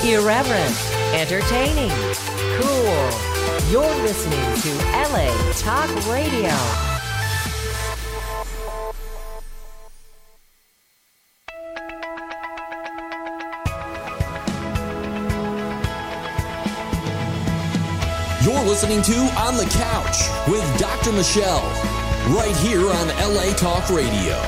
Irreverent, entertaining, cool. You're listening to LA Talk Radio. You're listening to On the Couch with Dr. Michelle, right here on LA Talk Radio.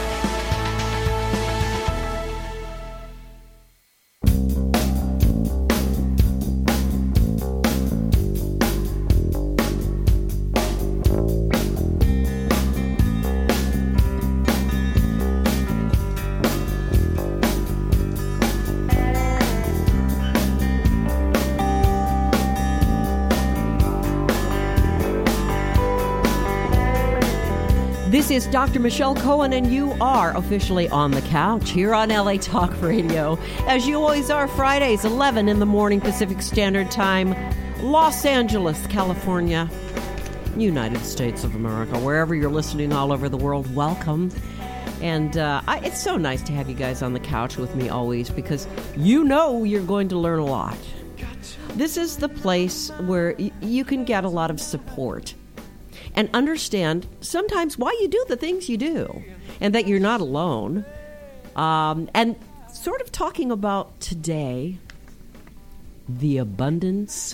This is Dr. Michelle Cohen, and you are officially on the couch here on LA Talk Radio. As you always are, Fridays, 11 in the morning Pacific Standard Time, Los Angeles, California, United States of America. Wherever you're listening all over the world, welcome. And it's so nice to have you guys on the couch with me always, because you know you're going to learn a lot. This is the place where you can get a lot of support and understand sometimes why you do the things you do, and that you're not alone. And sort of talking about today, the Abundance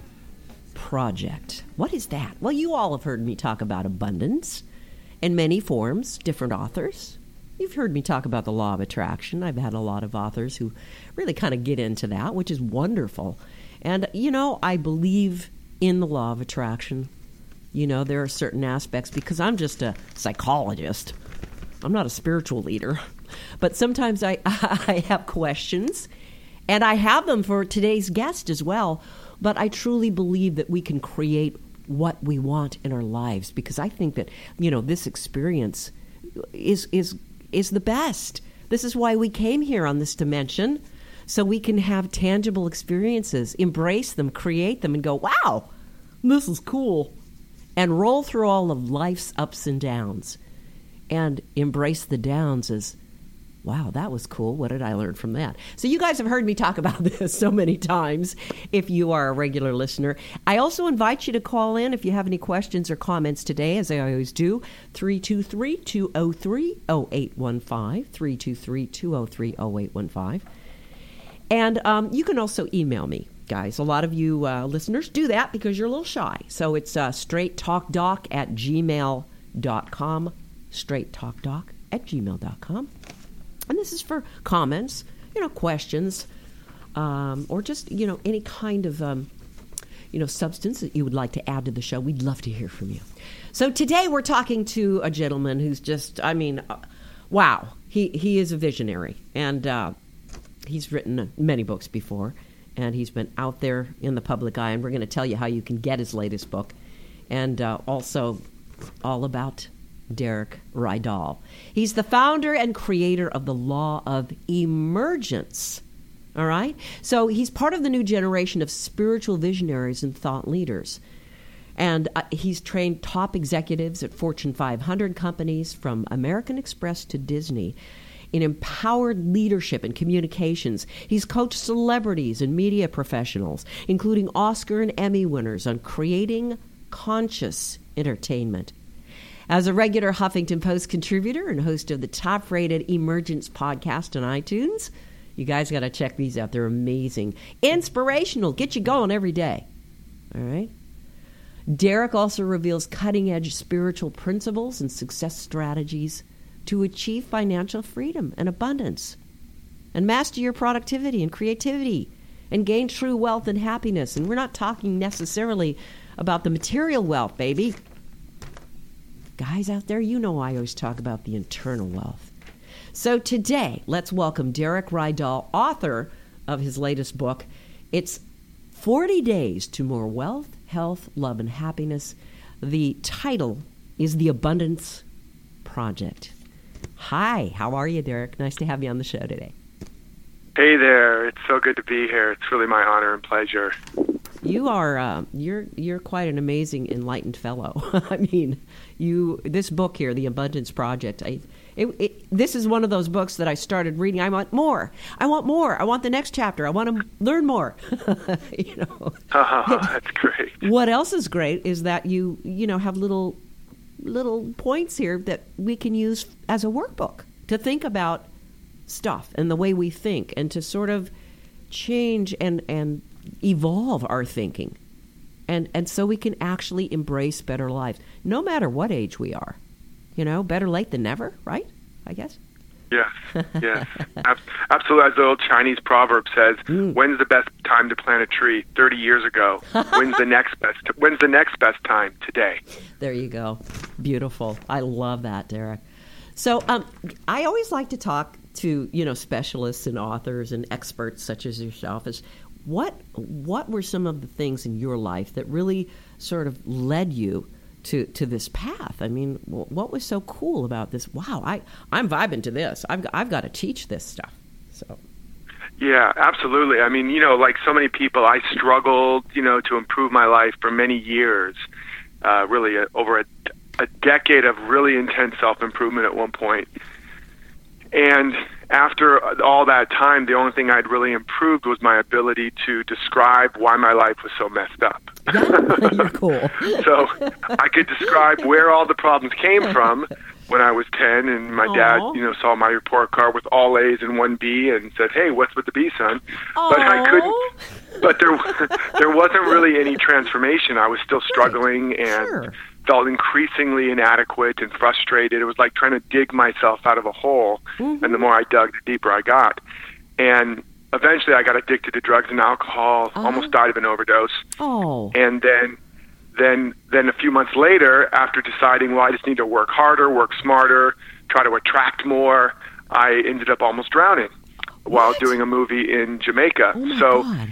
Project. What is that? Well, you all have heard me talk about abundance in many forms, different authors. You've heard me talk about the law of attraction. I've had a lot of authors who really kind of get into that, which is wonderful. And, you know, I believe in the law of attraction. You know, there are certain aspects, because I'm just a psychologist. I'm not a spiritual leader. But sometimes I have questions, and I have them for today's guest as well. But I truly believe that we can create what we want in our lives, because I think that, you know, this experience is the best. This is why we came here on this dimension, so we can have tangible experiences, embrace them, create them, and go, wow, this is cool. And roll through all of life's ups and downs, and embrace the downs as, wow, that was cool. What did I learn from that? So you guys have heard me talk about this so many times if you are a regular listener. I also invite you to call in if you have any questions or comments today, as I always do, 323-203-0815, 323-203-0815. And you can also email me. Guys, a lot of you listeners do that because you're a little shy. So it's straighttalkdoc@gmail.com, straighttalkdoc@gmail.com. And this is for comments, you know, questions, or just, you know, any kind of, you know, substance that you would like to add to the show. We'd love to hear from you. So today we're talking to a gentleman who's just, I mean, wow, he is a visionary. And he's written many books before. And he's been out there in the public eye, and we're going to tell you how you can get his latest book, and also all about Derek Rydall. He's the founder and creator of the Law of Emergence. All right? So he's part of the new generation of spiritual visionaries and thought leaders. And he's trained top executives at Fortune 500 companies, from American Express to Disney, in empowered leadership and communications. He's coached celebrities and media professionals, including Oscar and Emmy winners, on creating conscious entertainment. As a regular Huffington Post contributor and host of the top-rated Emergence podcast on iTunes, you guys got to check these out. They're amazing. Inspirational. Get you going every day. All right? Derek also reveals cutting-edge spiritual principles and success strategies to achieve financial freedom and abundance, and master your productivity and creativity, and gain true wealth and happiness. And we're not talking necessarily about the material wealth, baby. Guys out there, you know I always talk about the internal wealth. So today, let's welcome Derek Rydall, author of his latest book. It's 40 Days to More Wealth, Health, Love, and Happiness. The title is The Abundance Project. Hi, how are you, Derek? Nice to have you on the show today. Hey there. It's so good to be here. It's really my honor and pleasure. You are you're quite an amazing, enlightened fellow. I mean, this book here, The Abundance Project, This is one of those books that I started reading. I want more. I want more. I want the next chapter. I want to learn more. That's great. What else is great is that you have little points here that we can use as a workbook to think about stuff and the way we think, and to sort of change and evolve our thinking, and so we can actually embrace better lives, no matter what age we are. Better late than never, right? I guess. Yes. Absolutely. As the old Chinese proverb says, when's the best time to plant a tree? 30 years ago. When's the next best time? Today. There you go. Beautiful. I love that, Derek. So I always like to talk to, specialists and authors and experts such as yourself. Is what were some of the things in your life that really sort of led you to this path? I mean, what was so cool about this? Wow, I'm vibing to this. I've got to teach this stuff. So. Yeah, absolutely. I mean, like so many people, I struggled, to improve my life for many years, really over a decade of really intense self-improvement at one point. And after all that time, the only thing I'd really improved was my ability to describe why my life was so messed up. Yeah, you're cool. So I could describe where all the problems came from when I was 10, and my dad, saw my report card with all A's and 1 B and said, "Hey, what's with the B, son?" Aww. But I couldn't. But there wasn't really any transformation. I was still struggling and felt increasingly inadequate and frustrated. It was like trying to dig myself out of a hole, and the more I dug, the deeper I got. And eventually I got addicted to drugs and alcohol, almost died of an overdose. Oh. And then a few months later, after deciding, well, I just need to work harder, work smarter, try to attract more, I ended up almost drowning while doing a movie in Jamaica. Oh my so God.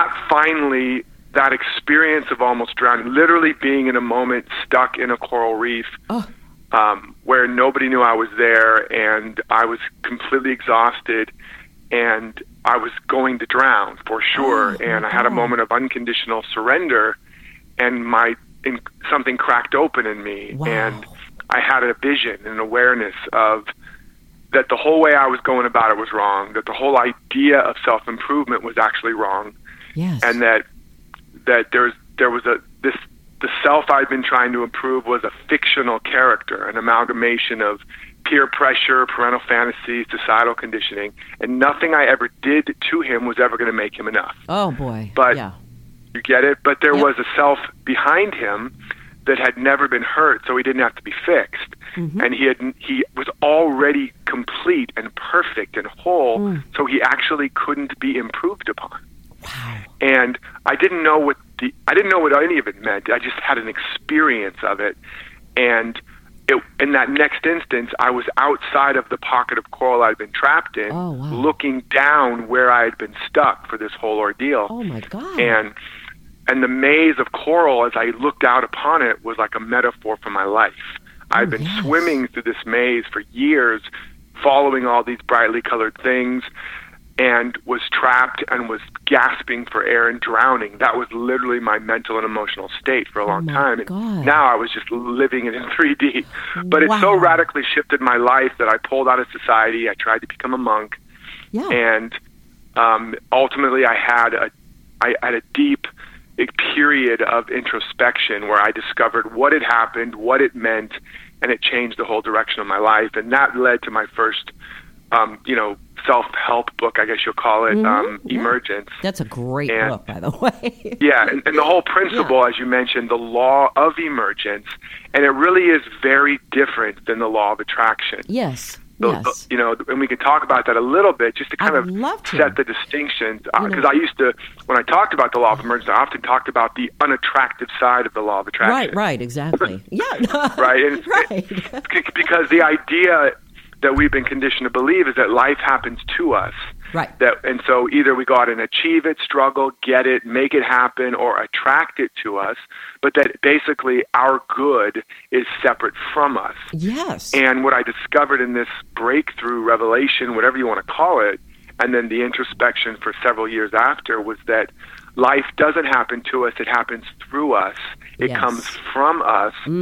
that experience of almost drowning, literally being in a moment stuck in a coral reef, where nobody knew I was there, and I was completely exhausted, and I was going to drown for sure. And I had a moment of unconditional surrender, and something cracked open in me, and I had a vision and an awareness of that the whole way I was going about it was wrong, that the whole idea of self-improvement was actually wrong, and that there was the self I'd been trying to improve was a fictional character, an amalgamation of peer pressure, parental fantasies, societal conditioning, and nothing I ever did to him was ever going to make him enough. Oh boy! But you get it. But there was a self behind him that had never been hurt, so he didn't have to be fixed, and he was already complete and perfect and whole, so he actually couldn't be improved upon. Wow. And I didn't know what any of it meant. I just had an experience of it, and in that next instance, I was outside of the pocket of coral I'd been trapped in, looking down where I had been stuck for this whole ordeal. Oh my God! And the maze of coral, as I looked out upon it, was like a metaphor for my life. I'd been swimming through this maze for years, following all these brightly colored things, and was trapped and was gasping for air and drowning. That was literally my mental and emotional state for a long time. And now I was just living it in 3D. But it so radically shifted my life that I pulled out of society. I tried to become a monk. Yeah. And ultimately I had a deep period of introspection where I discovered what had happened, what it meant, and it changed the whole direction of my life. And that led to my first self-help book, I guess you'll call it, Emergence. That's a great book, by the way. And the whole principle, as you mentioned, the law of emergence, and it really is very different than the law of attraction. Yes. And we can talk about that a little bit, just to kind of set the distinctions. Because I used to, when I talked about the law of emergence, I often talked about the unattractive side of the law of attraction. Right, exactly. Right, and because the idea that we've been conditioned to believe is that life happens to us. Right. And so either we go out and achieve it, struggle, get it, make it happen, or attract it to us, but that basically our good is separate from us. Yes. And what I discovered in this breakthrough revelation, whatever you want to call it, and then the introspection for several years after, was that life doesn't happen to us, it happens through us. It comes from us.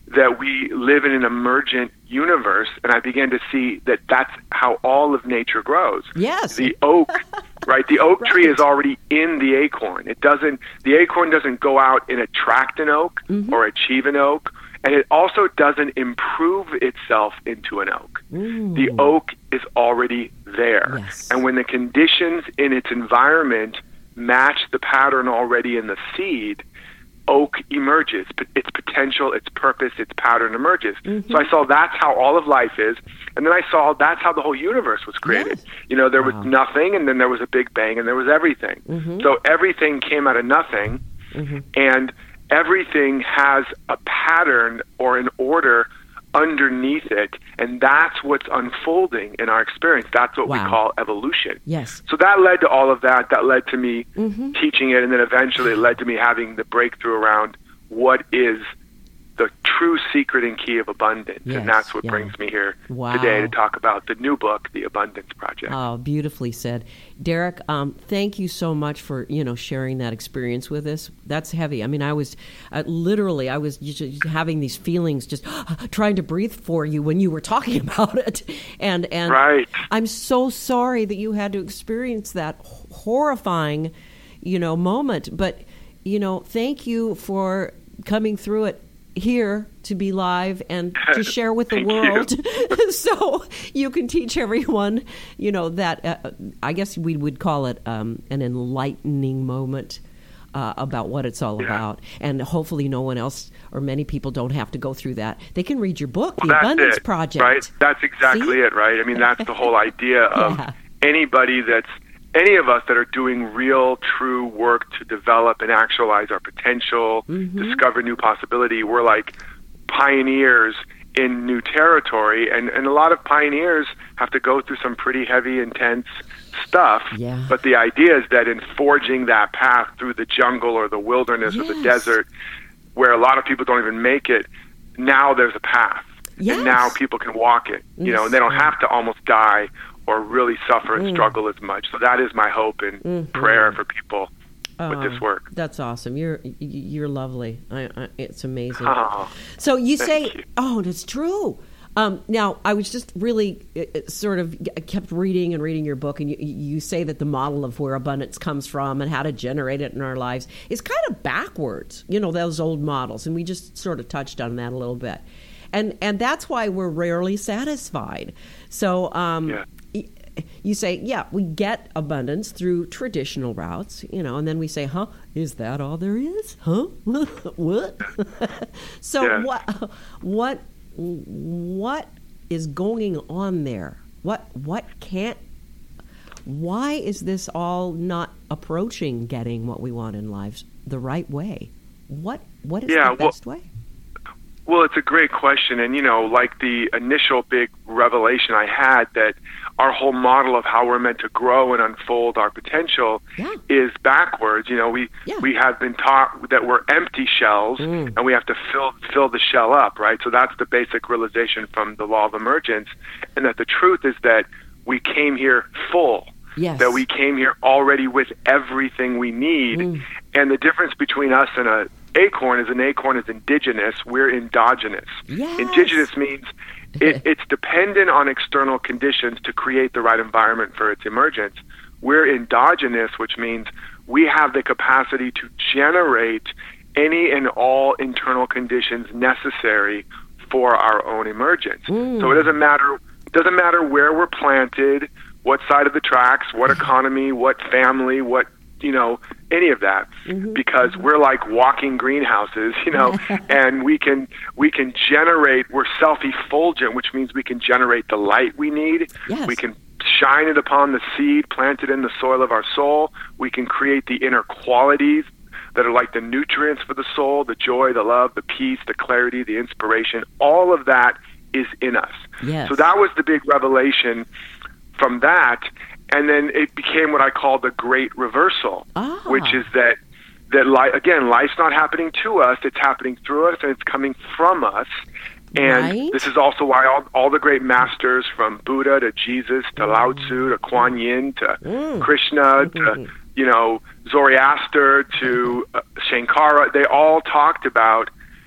that we live in an emergent universe, and I began to see that that's how all of nature grows. Yes. The oak, right? The oak Right. tree is already in the acorn. The acorn doesn't go out and attract an oak or achieve an oak, and it also doesn't improve itself into an oak. The oak is already there. Yes. And when the conditions in its environment match the pattern already in the seed, oak emerges. Its potential, its purpose, its pattern emerges. So I saw that's how all of life is. And then I saw that's how the whole universe was created. Yes. There was nothing, and then there was a big bang, and there was everything. So everything came out of nothing, and everything has a pattern or an order underneath it, and that's what's unfolding in our experience. That's what we call evolution. Yes. So that led to all of that. That led to me teaching it, and then eventually it led to me having the breakthrough around what is the true secret and key of abundance. Yes, and that's what yeah. brings me here Wow. today to talk about the new book, The Abundance Project. Oh, beautifully said. Derek, thank you so much for, sharing that experience with us. That's heavy. I mean, I was just having these feelings, just trying to breathe for you when you were talking about it. And Right. I'm so sorry that you had to experience that horrifying, moment. But, thank you for coming through it here to be live and to share with the Thank world so you can teach everyone, that I guess we would call it an enlightening moment about what it's all about. And hopefully no one else or many people don't have to go through that. They can read your book, The Abundance Project. Right? That's exactly it, right? I mean, that's the whole idea of any of us that are doing real, true work to develop and actualize our potential, discover new possibility. We're like pioneers in new territory, and a lot of pioneers have to go through some pretty heavy, intense stuff. Yeah. But the idea is that in forging that path through the jungle or the wilderness or the desert, where a lot of people don't even make it, now there's a path. Yes. And now people can walk it, and they don't have to almost die or really suffer and struggle as much. So that is my hope and prayer for people with this work. That's awesome. You're lovely. It's amazing. Oh, so you thank say, you. oh, that's true. Now, I was just really sort of kept reading your book, and you say that the model of where abundance comes from and how to generate it in our lives is kind of backwards, those old models. And we just sort of touched on that a little bit. And that's why we're rarely satisfied. So you say, we get abundance through traditional routes, and then we say, is that all there is? What? So what is going on there? Why is this all not approaching getting what we want in lives the right way? What is the best way? Well, it's a great question. And, like the initial big revelation I had that our whole model of how we're meant to grow and unfold our potential is backwards. We have been taught that we're empty shells and we have to fill the shell up, right? So that's the basic realization from the law of emergence. And that the truth is that we came here full. Yes. That we came here already with everything we need. And the difference between us and an acorn is indigenous. We're endogenous. Yes. Indigenous means it's dependent on external conditions to create the right environment for its emergence. We're endogenous, which means we have the capacity to generate any and all internal conditions necessary for our own emergence. So it doesn't matter where we're planted, what side of the tracks, what economy, what family, what any of that, because we're like walking greenhouses, and we can generate. We're self-effulgent, which means we can generate the light we need. Yes. We can shine it upon the seed planted in the soil of our soul. We can create the inner qualities that are like the nutrients for the soul: the joy, the love, the peace, the clarity, the inspiration. All of that is in us. Yes. So that was the big revelation from that. And then it became what I call the great reversal, which is that life's not happening to us, it's happening through us, and it's coming from us. And this is also why all the great masters, from Buddha to Jesus to Lao Tzu to Kuan Yin to Krishna to Zoroaster to Shankara, they all talked about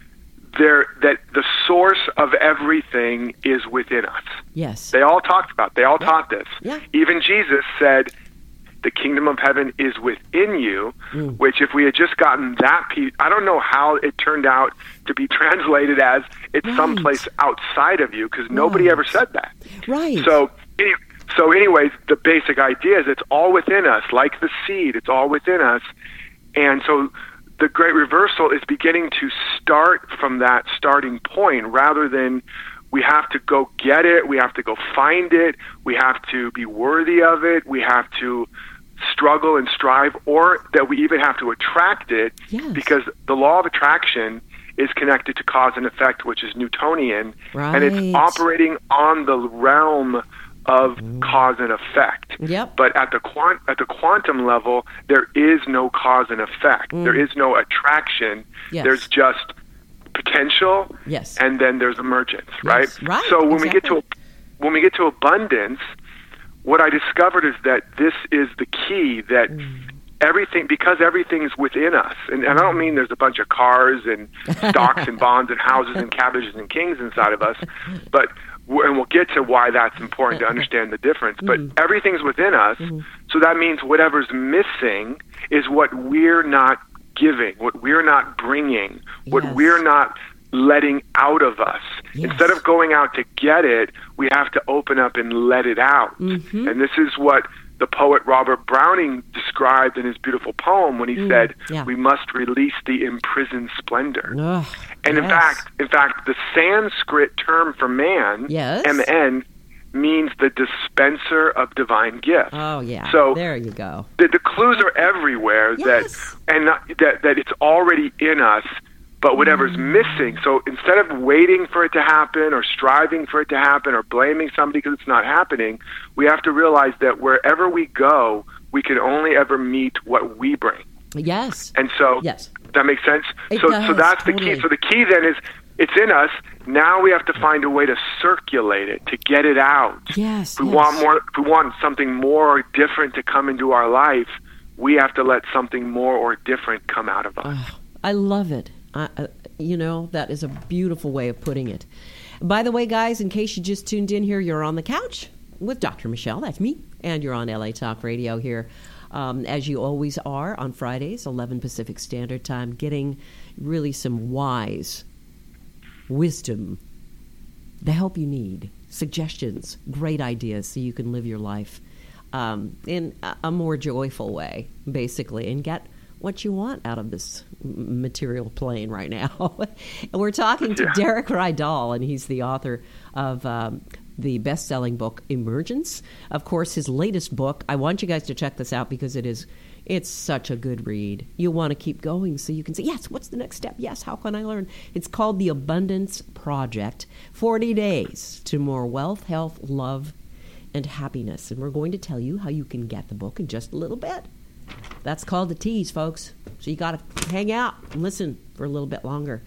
that the source of everything is within us. Yes. They all talked about. They all taught this. Yeah. Even Jesus said, "The kingdom of heaven is within you," which if we had just gotten that piece, I don't know how it turned out to be translated as it's someplace outside of you, because nobody ever said that. Right. So anyways, the basic idea is it's all within us, like the seed. It's all within us. And so the great reversal is beginning to start from that starting point rather than we have to go get it, we have to go find it, we have to be worthy of it, we have to struggle and strive, or that we even have to attract it, because the law of attraction is connected to cause and effect, which is Newtonian, and it's operating on the realm of cause and effect. Yep. But at the quantum level, there is no cause and effect. There is no attraction. Yes. There's just potential, and then there's emergence, right? Right. So when we get to abundance, what I discovered is that this is the key, that everything's within us. And I don't mean there's a bunch of cars and stocks and bonds and houses and cabbages and kings inside of us, and we'll get to why that's important to understand the difference. But everything's within us, so that means whatever's missing is what we're not giving, what we're not bringing, what we're not letting out of us. Instead of going out to get it, we have to open up and let it out. And this is what the poet Robert Browning described in his beautiful poem when he said, "We must release the imprisoned splendor." And in fact, the Sanskrit term for man, MN, means the dispenser of divine gifts. Oh, yeah. So there you go. The clues are everywhere that it's already in us, but whatever's missing. So instead of waiting for it to happen or striving for it to happen or blaming somebody because it's not happening, we have to realize that wherever we go, we can only ever meet what we bring. Yes. And so that makes sense? So that's the key. So the key then is it's in us. Now we have to find a way to circulate it, to get it out. Yes. If we want something more or different to come into our life, we have to let something more or different come out of us. I love it. That is a beautiful way of putting it. By the way, guys, in case you just tuned in here, you're on the couch with Dr. Michelle. That's me. And you're on LA Talk Radio here, as you always are on Fridays, 11 Pacific Standard Time, getting really some wise wisdom, the help you need, suggestions, great ideas so you can live your life in a more joyful way, basically, and get what you want out of this material plane right now. And we're talking to Derek Rydall, and he's the author of the best-selling book Emergence. Of course, his latest book, I want you guys to check this out because it's such a good read. You want to keep going so you can say, yes, what's the next step? Yes, how can I learn? It's called The Abundance Project, 40 Days to More Wealth, Health, Love, and Happiness. And we're going to tell you how you can get the book in just a little bit. That's called the tease, folks. So you got to hang out and listen for a little bit longer.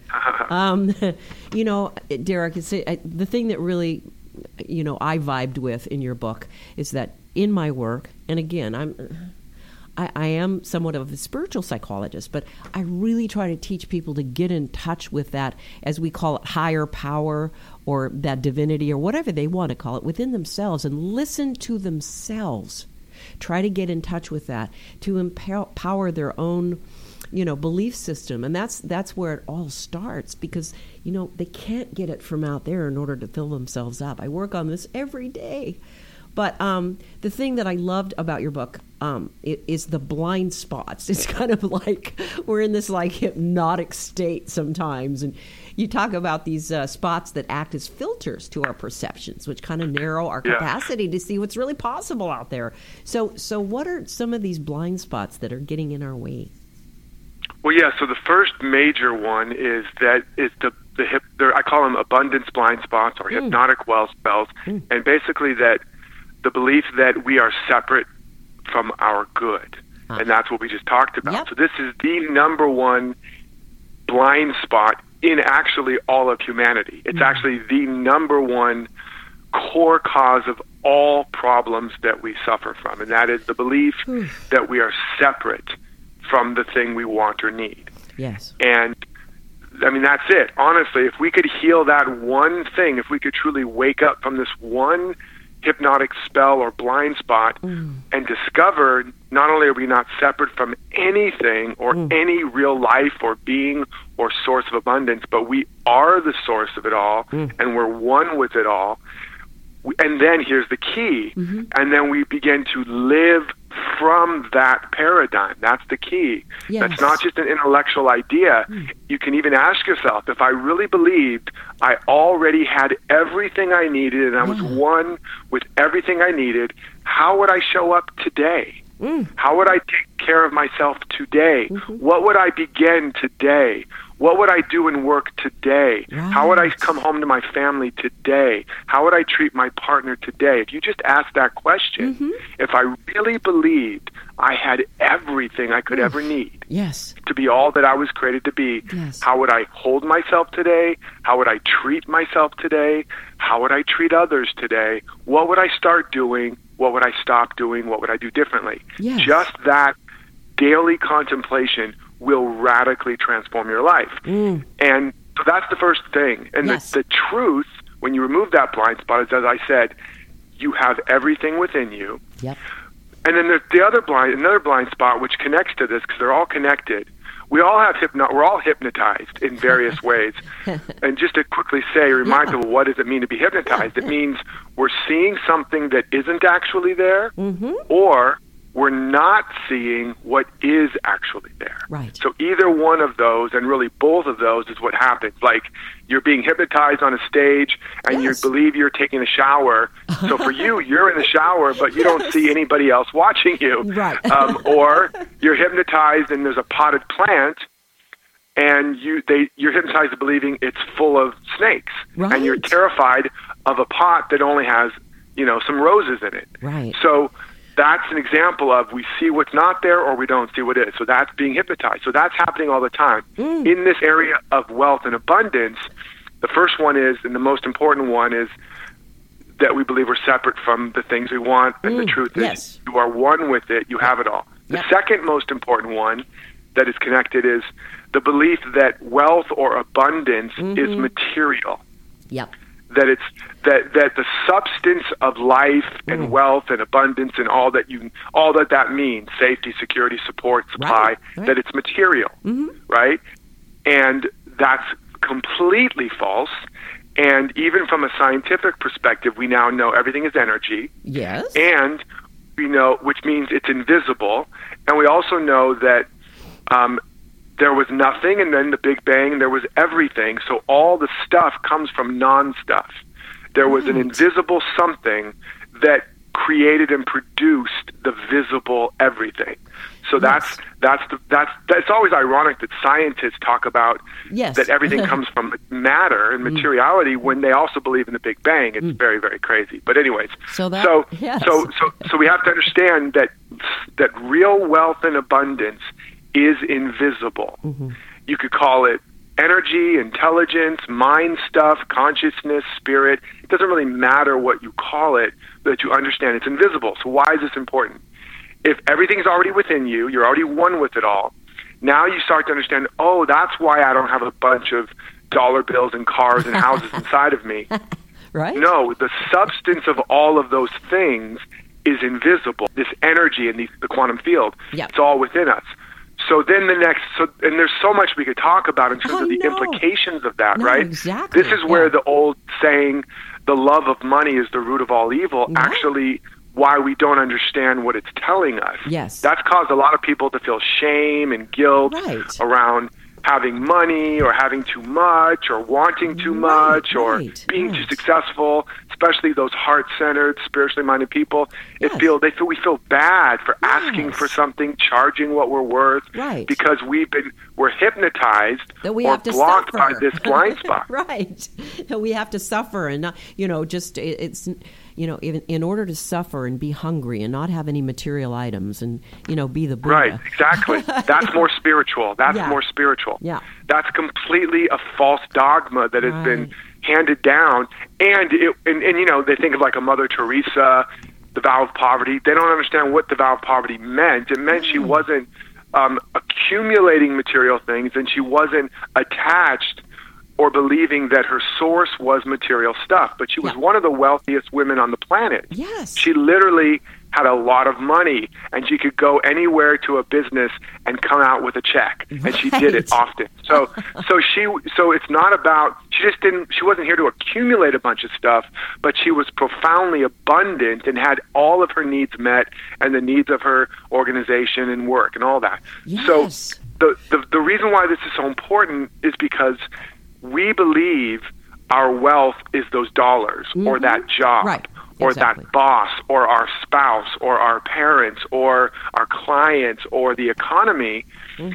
Derek, the thing that really, I vibed with in your book is that in my work, and again, I am somewhat of a spiritual psychologist, but I really try to teach people to get in touch with that, as we call it, higher power or that divinity or whatever they want to call it, within themselves, and listen to themselves. Try to get in touch with that to empower their own, belief system. And that's where it all starts, because, they can't get it from out there in order to fill themselves up. I work on this every day. But the thing that I loved about your book is the blind spots. It's kind of like we're in this hypnotic state sometimes. And you talk about these spots that act as filters to our perceptions, which kind of narrow our capacity to see what's really possible out there. So what are some of these blind spots that are getting in our way? Well, so the first major one is I call them abundance blind spots or hypnotic wealth spells. And basically that the belief that we are separate from our good. And that's what we just talked about. Yep. So this is the number one blind spot in actually all of humanity. It's actually the number one core cause of all problems that we suffer from. And that is the belief that we are separate from the thing we want or need. Yes. And I mean, that's it. Honestly, if we could heal that one thing, if we could truly wake up from this one hypnotic spell or blind spot and discover not only are we not separate from anything or any real life or being or source of abundance, but we are the source of it all and we're one with it all. And then here's the key. And then we begin to live from that paradigm. That's the key. Yes. That's not just an intellectual idea. You can even ask yourself, if I really believed I already had everything I needed and I was one with everything I needed, how would I show up today? How would I take care of myself today? What would I begin today? What would I do in work today? Right. How would I come home to my family today? How would I treat my partner today? If you just ask that question, if I really believed I had everything I could ever need Yes. to be all that I was created to be, how would I hold myself today? How would I treat myself today? How would I treat others today? What would I start doing? What would I stop doing? What would I do differently? Yes. Just that daily contemplation will radically transform your life. And so that's the first thing. And the truth, when you remove that blind spot, is, as I said, you have everything within you. Yep. And then there's another blind spot which connects to this, because they're all connected. We're all hypnotized in various ways. And just to quickly say, remind people, what does it mean to be hypnotized? It means we're seeing something that isn't actually there, or we're not seeing what is actually there. Right. So either one of those, and really both of those, is what happens. Like, you're being hypnotized on a stage, and you believe you're taking a shower. So for you, you're in the shower, but you don't see anybody else watching you. Right. Or you're hypnotized, and there's a potted plant, and you're hypnotized to believing it's full of snakes. Right. And you're terrified of a pot that only has, some roses in it. Right. So that's an example of we see what's not there or we don't see what is. So that's being hypnotized. So that's happening all the time. In this area of wealth and abundance, the first one is, and the most important one is, that we believe we're separate from the things we want, and the truth is you are one with it, you have it all. The second most important one that is connected is the belief that wealth or abundance is material. Yep. That it's that the substance of life and wealth and abundance and all that means, safety, security, support, supply, that it's material, right? And that's completely false. And even from a scientific perspective, we now know everything is energy. Yes. And we know, which means it's invisible. And we also know that there was nothing, and then the Big Bang, there was everything. So all the stuff comes from non-stuff. There was an invisible something that created and produced the visible everything. So that's it's always ironic that scientists talk about that everything comes from matter and materiality when they also believe in the Big Bang. It's very, very crazy. But anyways, so we have to understand that real wealth and abundance is invisible. You could call it energy, intelligence, mind stuff, consciousness, spirit. It doesn't really matter what you call it, but you understand it's invisible. So why is this important? If everything's already within you, you're already one with it all, now you start to understand, oh, that's why I don't have a bunch of dollar bills and cars and houses inside of me. Right? No, the substance of all of those things is invisible. This energy in the quantum field, it's all within us. So then and there's so much we could talk about in terms of the implications of that, right? Exactly. This is where the old saying, the love of money is the root of all evil, actually why we don't understand what it's telling us. Yes. That's caused a lot of people to feel shame and guilt around having money or having too much or wanting too much or being too successful, especially those heart-centered, spiritually minded people. We feel bad for asking for something, charging what we're worth, because we're hypnotized that we or have to blocked suffer. by this blind spot. Right. That we have to suffer and not, even in order to suffer and be hungry and not have any material items and, be the Buddha. Right, exactly. That's more spiritual. That's more spiritual. Yeah. That's completely a false dogma that has been handed down. And they think of like a Mother Teresa, the vow of poverty. They don't understand what the vow of poverty meant. It meant she wasn't accumulating material things, and she wasn't attached or believing that her source was material stuff. But she was one of the wealthiest women on the planet. Yes. She literally had a lot of money, and she could go anywhere to a business and come out with a check, and she did it often. So it's not about, she wasn't here to accumulate a bunch of stuff, but she was profoundly abundant and had all of her needs met and the needs of her organization and work and all that. Yes. So the reason why this is so important is because we believe our wealth is those dollars or that job. Right. Or Exactly. that boss, or our spouse, or our parents, or our clients, or the economy.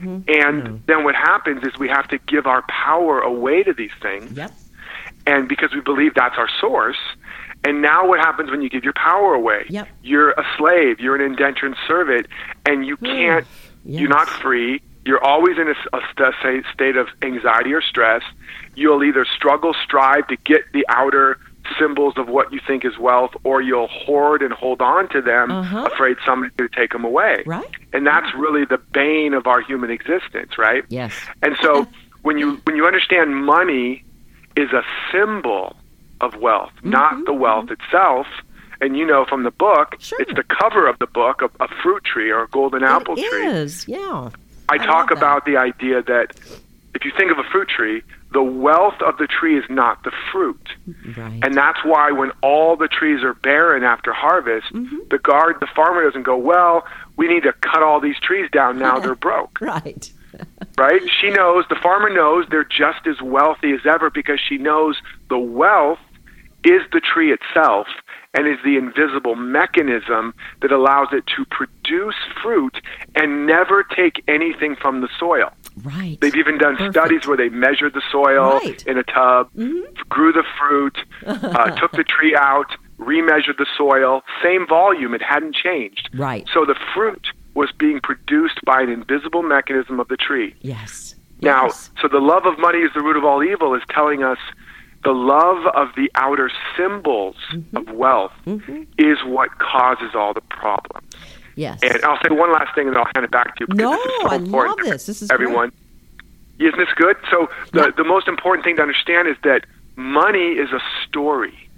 And then what happens is we have to give our power away to these things. Yep. And because we believe that's our source. And now what happens when you give your power away? Yep. You're a slave. You're an indentured servant. And you can't, you're not free. You're always in a state of anxiety or stress. You'll either strive to get the outer symbols of what you think is wealth, or you'll hoard and hold on to them, afraid somebody's going to take them away. Right. And that's really the bane of our human existence, right? Yes. And so when you understand money is a symbol of wealth, not the wealth itself, and you know from the book, it's the cover of the book, a fruit tree or a golden apple tree. It is, yeah. I talk about the idea that if you think of a fruit tree, the wealth of the tree is not the fruit. Right. And that's why when all the trees are barren after harvest, the farmer doesn't go, well, we need to cut all these trees down now, they're broke. Right. Right? The farmer knows they're just as wealthy as ever because she knows the wealth is the tree itself and is the invisible mechanism that allows it to produce fruit and never take anything from the soil. Right. They've even done studies where they measured the soil in a tub, grew the fruit, took the tree out, remeasured the soil, same volume, it hadn't changed. Right. So the fruit was being produced by an invisible mechanism of the tree. Yes. Now, so the love of money is the root of all evil is telling us the love of the outer symbols of wealth is what causes all the problems. Yes. And I'll say one last thing, and then I'll hand it back to you. Because this is so I important love this. This is everyone. Great. Isn't this good? So the most important thing to understand is that money is a story.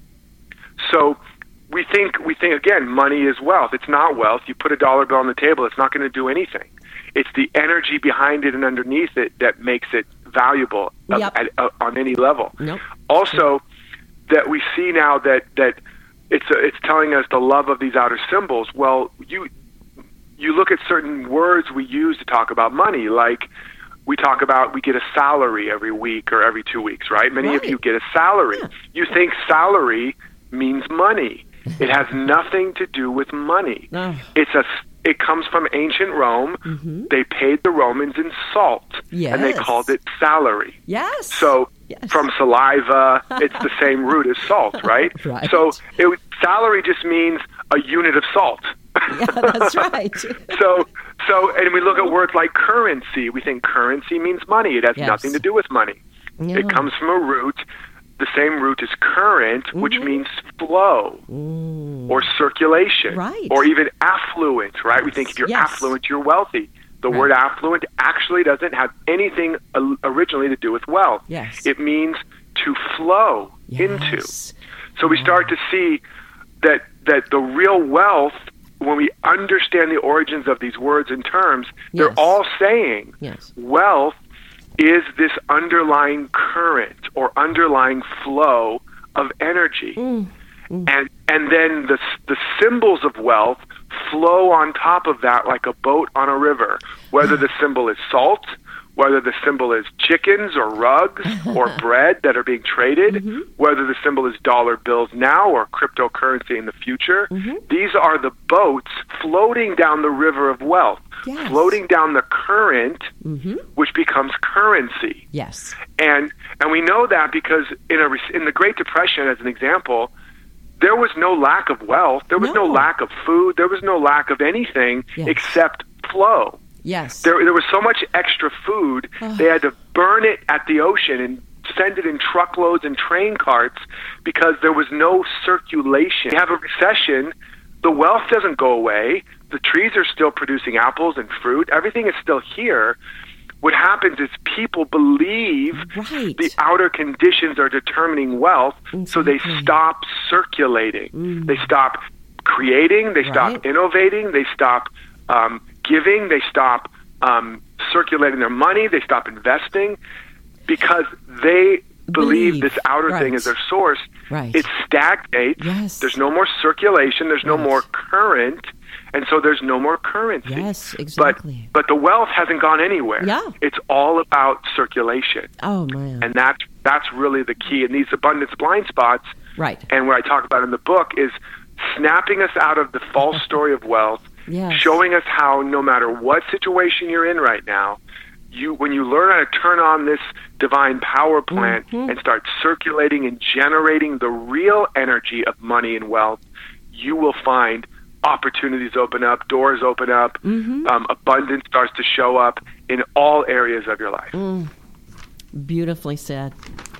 So we think again, money is wealth. It's not wealth. You put a dollar bill on the table, it's not going to do anything. It's the energy behind it and underneath it that makes it valuable on any level. Also, that we see now that it's telling us the love of these outer symbols. Well, you look at certain words we use to talk about money, like we talk about we get a salary every week or every 2 weeks, right? Many of you get a salary. Yeah. You think salary means money. It has nothing to do with money. It comes from ancient Rome. They paid the Romans in salt, and they called it salary. Yes. So from saliva, it's the same root as salt, right? Right. So salary just means a unit of salt. Yeah, that's right. So, and we look at words like currency. We think currency means money. It has nothing to do with money. Yeah. It comes from a root. The same root is current, which means flow or circulation, or even affluent, right? We think if you're affluent, you're wealthy. The word affluent actually doesn't have anything originally to do with wealth. Yes. It means to flow into. So we start to see that the real wealth, when we understand the origins of these words and terms, they're all saying wealth is this underlying current or underlying flow of energy. And then the symbols of wealth flow on top of that like a boat on a river, whether the symbol is salt, whether the symbol is chickens or rugs or bread that are being traded, whether the symbol is dollar bills now or cryptocurrency in the future. These are the boats floating down the river of wealth, floating down the current, which becomes currency. Yes. And we know that because in the Great Depression, as an example, there was no lack of wealth. There was no lack of food. There was no lack of anything except flow. Yes. There was so much extra food, they had to burn it at the ocean and send it in truckloads and train carts because there was no circulation. You have a recession, the wealth doesn't go away, The trees are still producing apples and fruit. Everything is still here. What happens is people believe the outer conditions are determining wealth, so they stop circulating. They stop creating. They stop innovating. They stop giving. They stop circulating their money. They stop investing because they believe this outer thing is their source. It stagnates. There's no more circulation. There's no more current. And so there's no more currency. Yes, exactly. But the wealth hasn't gone anywhere. Yeah. It's all about circulation. Oh, man. And that's really the key. And these abundance blind spots, and what I talk about in the book, is snapping us out of the false story of wealth, showing us how no matter what situation you're in right now, when you learn how to turn on this divine power plant and start circulating and generating the real energy of money and wealth, you will find opportunities open up, doors open up, abundance starts to show up in all areas of your life. Beautifully said.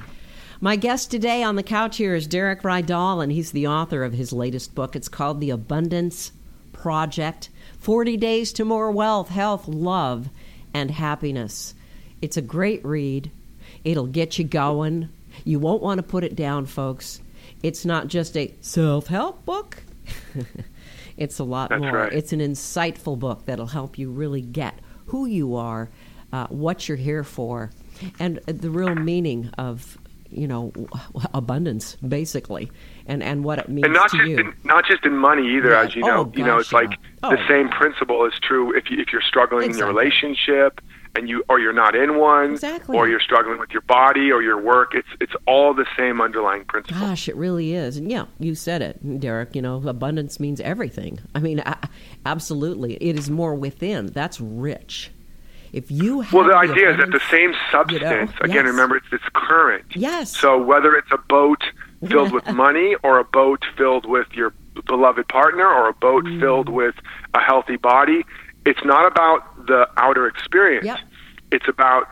My guest today on the couch here is Derek Rydall, and he's the author of his latest book. It's called The Abundance Project, 40 Days to More Wealth, Health, Love, and Happiness. It's a great read. It'll get you going. You won't want to put it down, folks. It's not just a self-help book. It's a lot more. Right. It's an insightful book that'll help you really get who you are, what you're here for, and the real meaning of, abundance, basically, and what it means to you. Not just in money either, as you know. It's like the same principle is true if you're struggling in your relationship, and you're not in one, or you're struggling with your body or your work. It's all the same underlying principle. Gosh, it really is. And you said it, Derek. Abundance means everything. I mean, absolutely, it is more within. That's rich. If you have the idea is that the same substance. Again, remember, it's current. Yes. So whether it's a boat filled with money, or a boat filled with your beloved partner, or a boat filled with a healthy body, it's not about the outer experience. It's about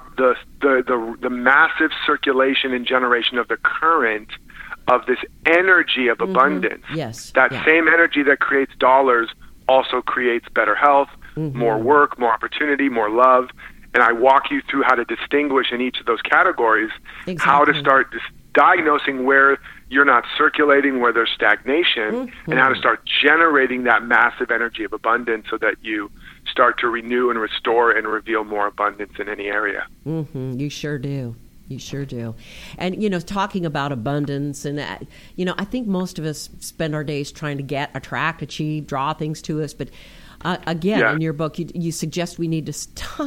the massive circulation and generation of the current of this energy of abundance. That same energy that creates dollars also creates better health, more work, more opportunity, more love. And I walk you through how to distinguish in each of those categories, how to start diagnosing where you're not circulating, where there's stagnation, and how to start generating that massive energy of abundance so that you start to renew and restore and reveal more abundance in any area. You sure do. You sure do. And, talking about abundance, and, I think most of us spend our days trying to get, attract, achieve, draw things to us. But again, in your book, you suggest we need to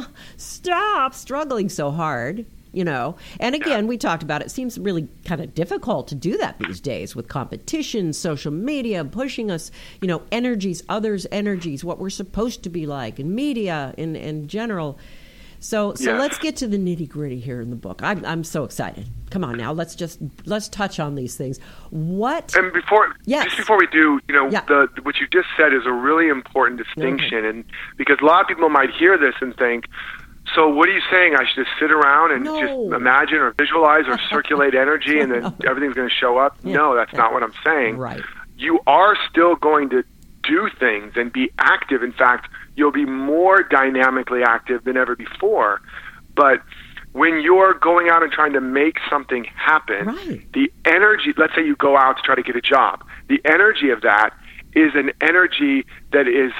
stop struggling so hard. And again, we talked about it. Seems really kind of difficult to do that these days with competition, social media pushing us, energies, others' energies, what we're supposed to be like, and media in general. So let's get to the nitty gritty here in the book. I'm so excited. Come on now, let's touch on these things. And before we do, what you just said is a really important distinction, and because a lot of people might hear this and think, so what are you saying? I should just sit around and just imagine or visualize or circulate energy and then everything's going to show up? No, that's not what I'm saying. Right. You are still going to do things and be active. In fact, you'll be more dynamically active than ever before. But when you're going out and trying to make something happen, the energy, let's say you go out to try to get a job, the energy of that is an energy that is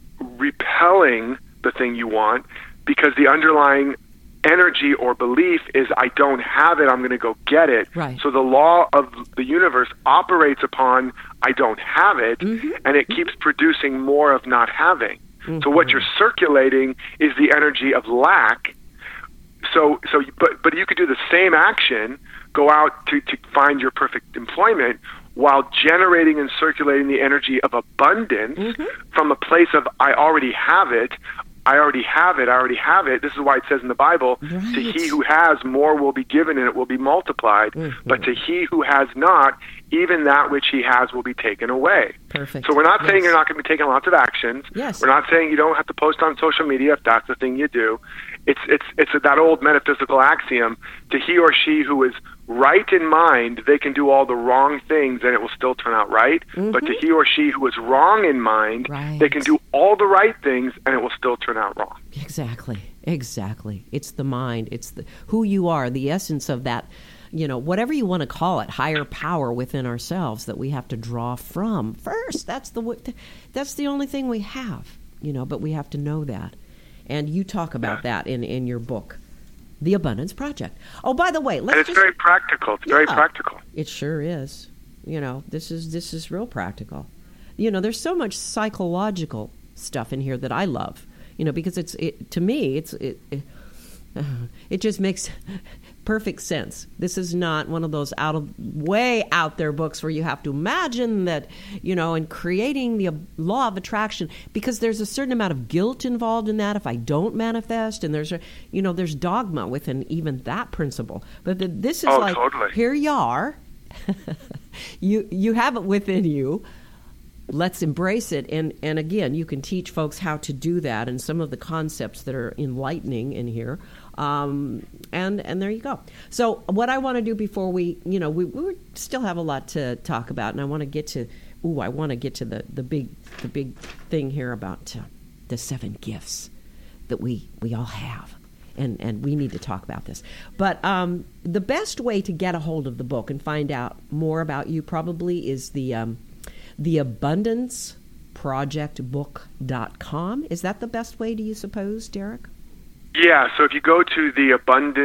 repelling the thing you want, because the underlying energy or belief is, I don't have it, I'm going to go get it. So the law of the universe operates upon, I don't have it, and it keeps producing more of not having. So what you're circulating is the energy of lack. But you could do the same action, go out to find your perfect employment, while generating and circulating the energy of abundance from a place of, I already have it. I already have it. This is why it says in the Bible, to he who has, more will be given and it will be multiplied. But to he who has not, even that which he has will be taken away. Perfect. So we're not saying you're not going to be taking lots of actions. We're not saying you don't have to post on social media if that's the thing you do. It's that old metaphysical axiom, to he or she who is right in mind, they can do all the wrong things and it will still turn out right. Mm-hmm. But to he or she who is wrong in mind, Right. they can do all the right things and it will still turn out wrong. Exactly. It's the mind. It's who you are, the essence of that, whatever you want to call it, higher power within ourselves that we have to draw from first. That's the only thing we have, but we have to know that. And you talk about that in your book, The Abundance Project. Oh, by the way, it's very practical. It's very practical. It sure is. This is real practical. There's so much psychological stuff in here that I love. Because to me, it just makes perfect sense. This is not one of those way out there books where you have to imagine that, in creating the law of attraction, because there's a certain amount of guilt involved in that if I don't manifest, and there's dogma within even that principle. But this is totally. Here you are, you have it within you. Let's embrace it. And again, you can teach folks how to do that and some of the concepts that are enlightening in here. And there you go. So what I want to do before we still have a lot to talk about, and I want to get to the big thing here about the 7 gifts that we all have. And we need to talk about this. But the best way to get a hold of the book and find out more about you probably is the abundanceprojectbook.com. Is that the best way, do you suppose, Derek? Yeah, so if you go to the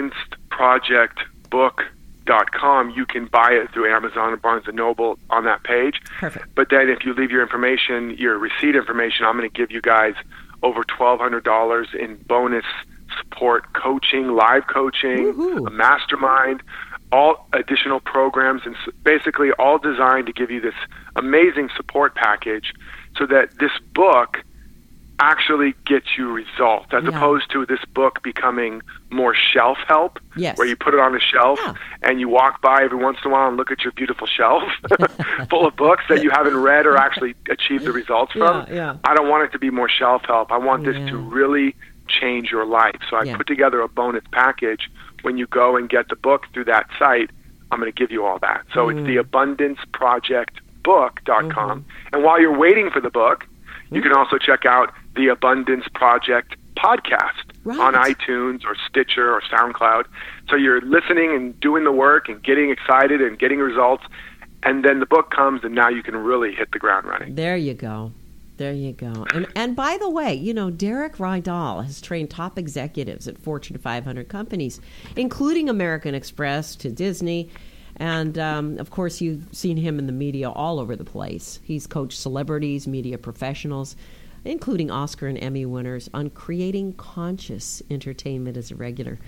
abundanceprojectbook.com, you can buy it through Amazon or Barnes & Noble on that page. Perfect. But then if you leave your information, your receipt information, I'm going to give you guys over $1,200 in bonus support, coaching, live coaching, Woo-hoo. A mastermind, all additional programs, and basically all designed to give you this amazing support package so that this book actually gets you results, as opposed to this book becoming more shelf help, where you put it on a shelf and you walk by every once in a while and look at your beautiful shelf full of books that you haven't read or actually achieved the results from. I don't want it to be more shelf help. I want this to really change your life. So I put together a bonus package. When you go and get the book through that site, I'm going to give you all that. So it's the abundanceprojectbook.com. And while you're waiting for the book, you can also check out the Abundance Project podcast on iTunes or Stitcher or SoundCloud. So you're listening and doing the work and getting excited and getting results, and then the book comes, and now you can really hit the ground running. There you go. And by the way, Derek Rydell has trained top executives at Fortune 500 companies, including American Express to Disney. And, of course, you've seen him in the media all over the place. He's coached celebrities, media professionals, including Oscar and Emmy winners, on creating conscious entertainment as a regular.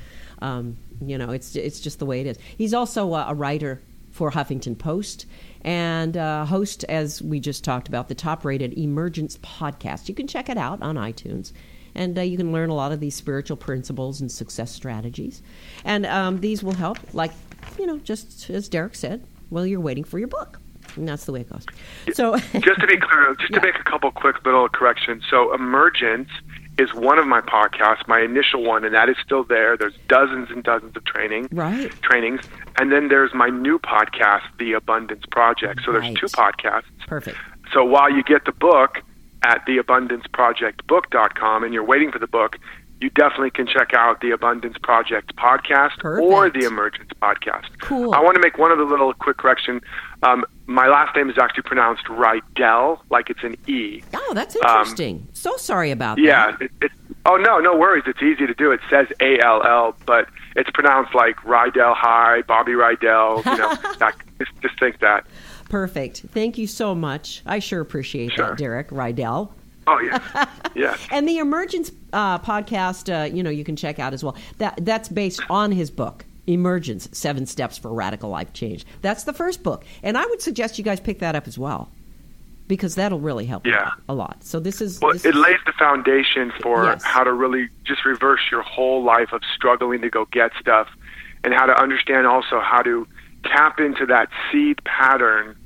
It's just the way it is. He's also a writer for Huffington Post and host, as we just talked about, the top-rated Emergence podcast. You can check it out on iTunes. And you can learn a lot of these spiritual principles and success strategies. And these will help, just as Derek said, while you're waiting for your book. And that's the way it goes. So, just to be clear, to make a couple quick little corrections. So Emergence is one of my podcasts, my initial one, and that is still there. There's dozens and dozens of trainings. And then there's my new podcast, The Abundance Project. So there's 2 podcasts. Perfect. So while you get the book at theabundanceprojectbook.com and you're waiting for the book, you definitely can check out the Abundance Project podcast or the Emergence podcast. Cool. I want to make one other little quick correction. My last name is actually pronounced Rydell, like it's an E. Oh, that's interesting. So sorry about that. Yeah. No worries. It's easy to do. It says A-L-L, but it's pronounced like Rydell High, Bobby Rydell. Just think that. Perfect. Thank you so much. I sure appreciate that, Derek Rydell. Oh, yeah. Yeah. And the Emergence podcast, you can check out as well. That's based on his book, Emergence, 7 Steps for Radical Life Change. That's the first book. And I would suggest you guys pick that up as well, because that'll really help you a lot. So it lays the foundation for how to really just reverse your whole life of struggling to go get stuff, and how to understand also how to tap into that seed pattern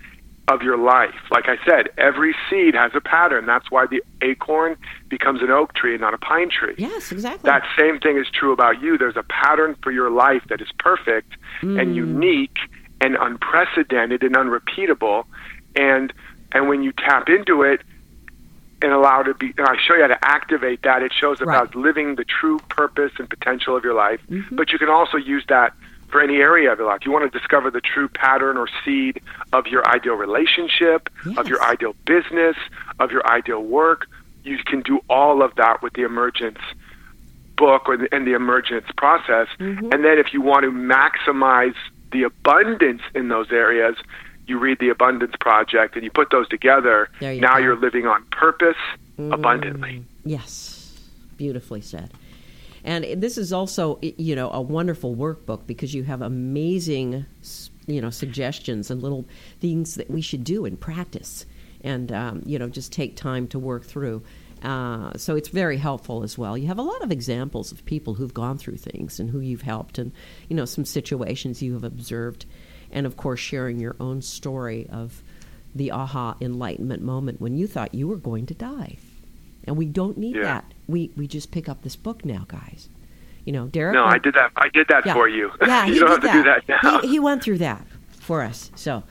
of your life. Like I said, every seed has a pattern. That's why the acorn becomes an oak tree and not a pine tree. Yes, exactly. That same thing is true about you. There's a pattern for your life that is perfect and unique and unprecedented and unrepeatable. And when you tap into it and allow it to be, and I show you how to activate that, it shows about living the true purpose and potential of your life. But you can also use that for any area of your life. You want to discover the true pattern or seed of your ideal relationship, of your ideal business, of your ideal work. You can do all of that with the Emergence book and the Emergence process. And then if you want to maximize the abundance in those areas, you read the Abundance Project and you put those together. Now you're living on purpose abundantly. Yes, beautifully said. And this is also, a wonderful workbook because you have amazing, suggestions and little things that we should do in practice and, just take time to work through. So it's very helpful as well. You have a lot of examples of people who've gone through things and who you've helped and, some situations you have observed. And, of course, sharing your own story of the aha enlightenment moment when you thought you were going to die. And we don't need that. We just pick up this book now, guys. Derek. No, I did that for you. Yeah, you don't have to do that now. He went through that for us. So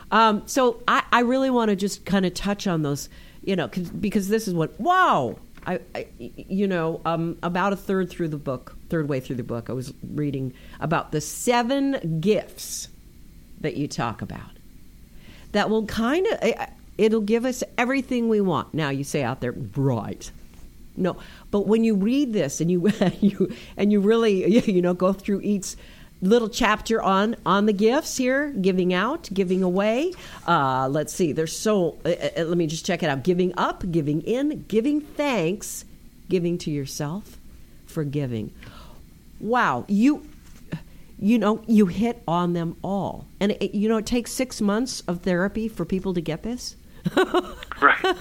I really want to just kind of touch on those, because this is what. Wow. About a third way through the book, I was reading about the 7 gifts that you talk about that will kind of. It'll give us everything we want. Now you say out there, right? No, but when you read this and you really go through each little chapter on the gifts here, giving out, giving away. Let's see. There's so. Let me just check it out. Giving up, giving in, giving thanks, giving to yourself, forgiving. Wow, you hit on them all, and it takes 6 months of therapy for people to get this. Right.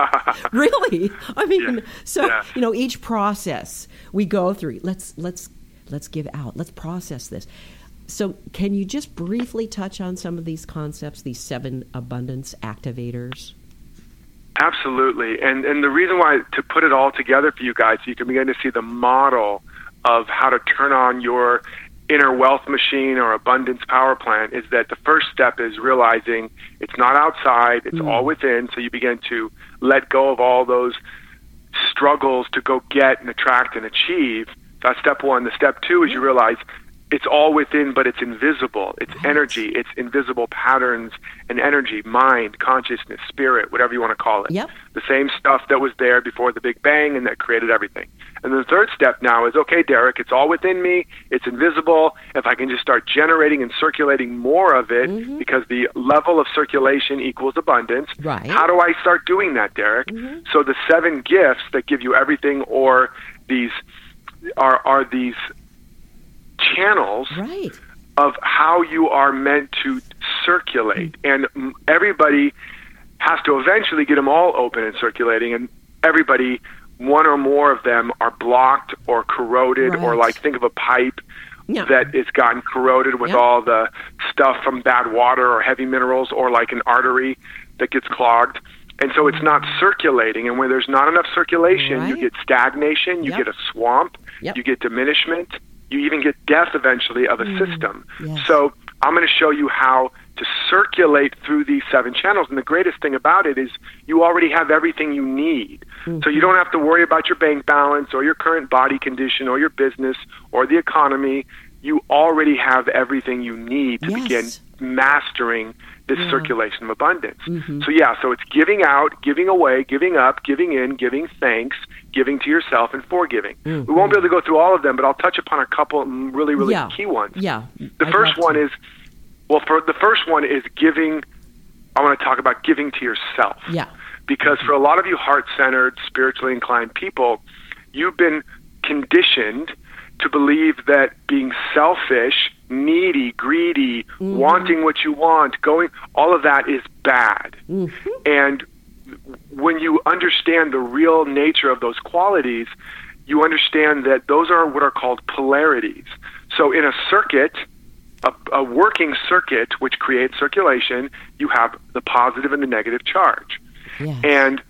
Really? I mean, each process we go through. Let's give out. Let's process this. So, can you just briefly touch on some of these concepts, these 7 abundance activators? Absolutely. And the reason why to put it all together for you guys, so you can begin to see the model of how to turn on your inner wealth machine or abundance power plant, is that the first step is realizing it's not outside, it's all within. So you begin to let go of all those struggles to go get and attract and achieve. That's step 1. The step 2 is you realize it's all within, but it's invisible. It's energy. It's invisible patterns and energy, mind, consciousness, spirit, whatever you want to call it. Yep. The same stuff that was there before the Big Bang and that created everything. And the third step now is, okay, Derek, it's all within me. It's invisible. If I can just start generating and circulating more of it, because the level of circulation equals abundance. Right. How do I start doing that, Derek? So the 7 gifts that give you everything, or these are these channels of how you are meant to circulate. And everybody has to eventually get them all open and circulating, and everybody, one or more of them, are blocked or corroded, or like think of a pipe that is gotten corroded with all the stuff from bad water or heavy minerals, or like an artery that gets clogged. And so it's not circulating, and when there's not enough circulation, you get stagnation, you get a swamp, you get diminishment, you even get death eventually of a system. So I'm going to show you how to circulate through these 7 channels. And the greatest thing about it is you already have everything you need. So you don't have to worry about your bank balance or your current body condition or your business or the economy. You already have everything you need to begin mastering this circulation of abundance. So it's giving out, giving away, giving up, giving in, giving thanks, giving to yourself, and forgiving. We won't be able to go through all of them, but I'll touch upon a couple really, really key ones. The first one is, the first one is giving. I want to talk about giving to yourself. Because for a lot of you heart-centered, spiritually inclined people, you've been conditioned to believe that being selfish, needy, greedy, wanting what you want, all of that is bad. And when you understand the real nature of those qualities, you understand that those are what are called polarities. So in a circuit, a working circuit which creates circulation, you have the positive and the negative charge. Yes. And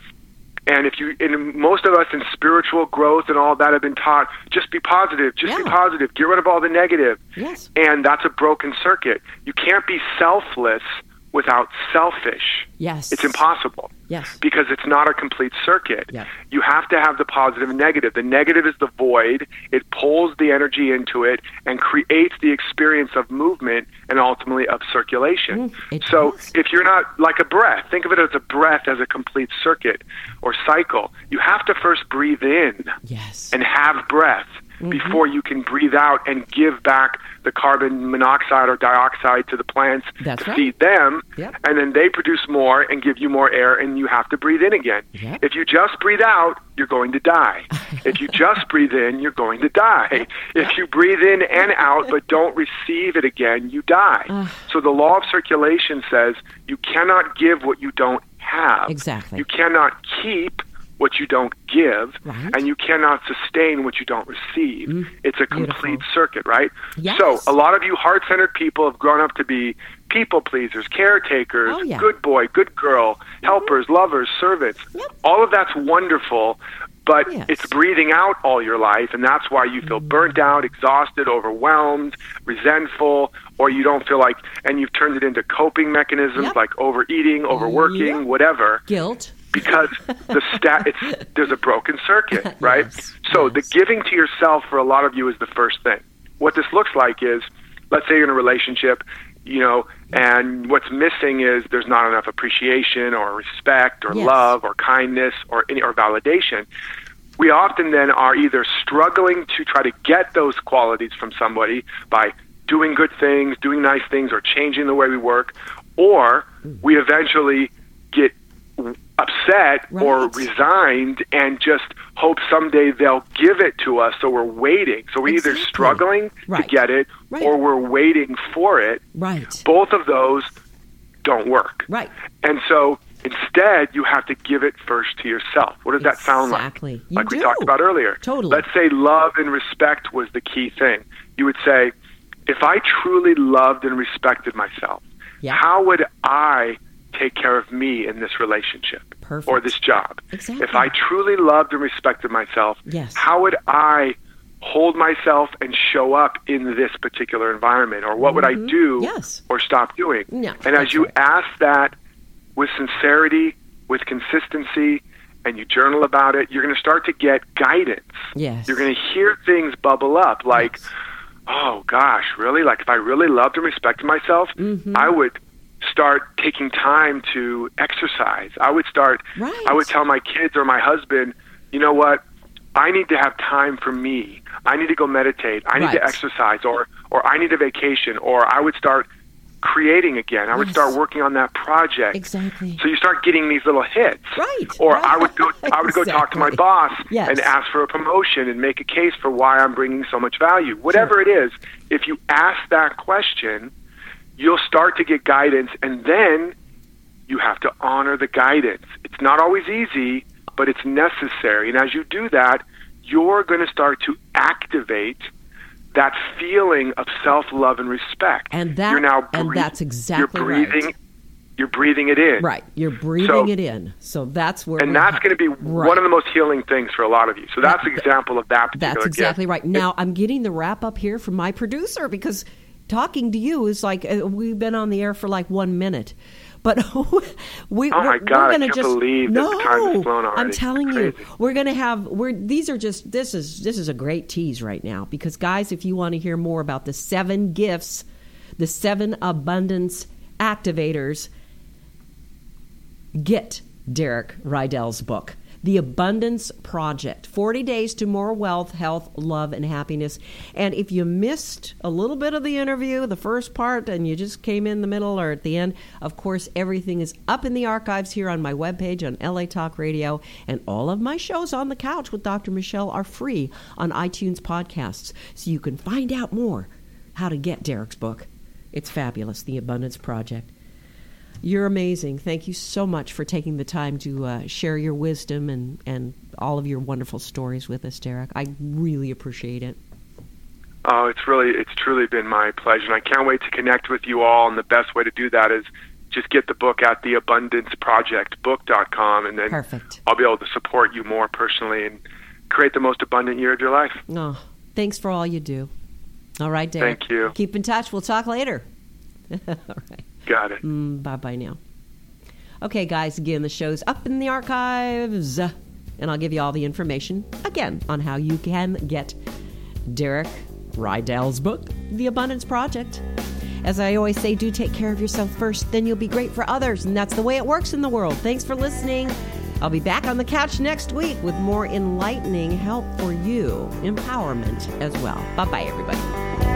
most of us in spiritual growth and all that have been taught, just be positive, be positive, get rid of all the negative. Yes. And that's a broken circuit. You can't be selfless without selfish. Yes. It's impossible. Yes. Because it's not a complete circuit. Yeah. You have to have the positive and negative. The negative is the void. It pulls the energy into it and creates the experience of movement and ultimately of circulation. So if you're not like a breath, think of it as a breath as a complete circuit or cycle. You have to first breathe in and have breath before you can breathe out and give back the carbon monoxide or dioxide to the plants to feed them, and then they produce more and give you more air, and you have to breathe in again. If you just breathe out, you're going to die. If you just breathe in, you're going to die. If you breathe in and out but don't receive it again, you die. So the law of circulation says you cannot give what you don't have. Exactly. You cannot keep what you don't give, and you cannot sustain what you don't receive. It's a complete circuit, right? Yes. So a lot of you heart-centered people have grown up to be people pleasers, caretakers, good boy, good girl, helpers, lovers, servants. All of that's wonderful, but it's breathing out all your life, and that's why you feel burnt out, exhausted, overwhelmed, resentful, or you don't feel like, and you've turned it into coping mechanisms like overeating, overworking, whatever. Guilt. Because there's a broken circuit, right? The giving to yourself for a lot of you is the first thing. What this looks like is, let's say you're in a relationship, and what's missing is there's not enough appreciation or respect or love or kindness or validation. We often then are either struggling to try to get those qualities from somebody by doing good things, doing nice things, or changing the way we work, or we eventually get upset or resigned and just hope someday they'll give it to us, so we're waiting. So we're either struggling to get it or we're waiting for it. Both of those don't work. And so instead, you have to give it first to yourself. What does that sound like? Like we talked about earlier. Let's say love and respect was the key thing. You would say, if I truly loved and respected myself, how would I take care of me in this relationship or this job? If I truly loved and respected myself, how would I hold myself and show up in this particular environment? Or what would I do or stop doing? And as you ask that with sincerity, with consistency, and you journal about it, you're going to start to get guidance. You're going to hear things bubble up like, oh gosh, really? Like if I really loved and respected myself, I would start taking time to exercise. I would tell my kids or my husband, you know what? I need to have time for me. I need to go meditate. I need to exercise, or I need a vacation, or I would start creating again. I would start working on that project. So you start getting these little hits. Or I would go talk to my boss and ask for a promotion and make a case for why I'm bringing so much value. Whatever it is, if you ask that question, you'll start to get guidance, and then you have to honor the guidance. It's not always easy, but it's necessary. And as you do that, you're going to start to activate that feeling of self-love and respect. And that's exactly right. You're breathing it in. You're breathing it in. So that's where. And that's going to be one of the most healing things for a lot of you. So that's an example of that particular That's exactly gift. right. Now I'm getting the wrap up here from my producer, because talking to you is like we've been on the air for like 1 minute. But we're God, going to just believe that the time has flown already. I'm telling you, we're going to have. This is a great tease right now, because guys, if you want to hear more about the 7 gifts, the 7 abundance activators, get Derek Rydell's book, The Abundance Project, 40 Days to More Wealth, Health, Love, and Happiness. And if you missed a little bit of the interview, the first part, and you just came in the middle or at the end, of course, everything is up in the archives here on my webpage on LA Talk Radio. And all of my shows on the couch with Dr. Michelle are free on iTunes podcasts. So you can find out more how to get Derek's book. It's fabulous, The Abundance Project. You're amazing. Thank you so much for taking the time to share your wisdom and all of your wonderful stories with us, Derek. I really appreciate it. Oh, it's truly been my pleasure, and I can't wait to connect with you all. And the best way to do that is just get the book at theabundanceprojectbook.com, and then Perfect. I'll be able to support you more personally and create the most abundant year of your life. Oh, thanks for all you do. All right, Derek. Thank you. Keep in touch. We'll talk later. All right. Got it. Bye-bye now. Okay, guys, again, the show's up in the archives, and I'll give you all the information, again, on how you can get Derek Rydell's book, The Abundance Project. As I always say, do take care of yourself first, then you'll be great for others, and that's the way it works in the world. Thanks for listening. I'll be back on the couch next week with more enlightening help for you, empowerment as well. Bye-bye, everybody.